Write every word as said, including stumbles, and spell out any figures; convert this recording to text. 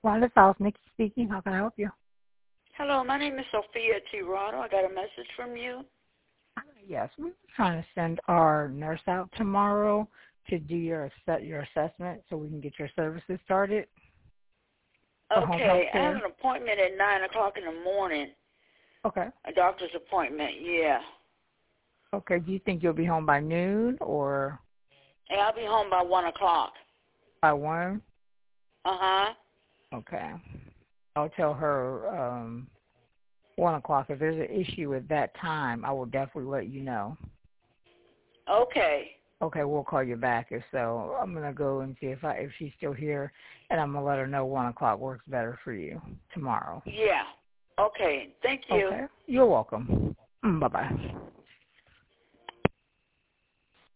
Wanda South, Nikki speaking. How can I help you? Hello, my name is Sophia Tirado. I got a message from you. Yes, we're trying to send our nurse out tomorrow to do your your assessment so we can get your services started. Okay, I have an appointment at nine o'clock in the morning. Okay. A doctor's appointment, yeah. Okay, do you think you'll be home by noon or? Hey, I'll be home by one o'clock. By one? Uh-huh. Okay. I'll tell her um, one o'clock. If there's an issue at that time, I will definitely let you know. Okay. Okay, we'll call you back if so. I'm gonna go and see if I if she's still here, and I'm gonna let her know one o'clock works better for you tomorrow. Yeah. Okay. Thank you. Okay. You're welcome. Bye bye.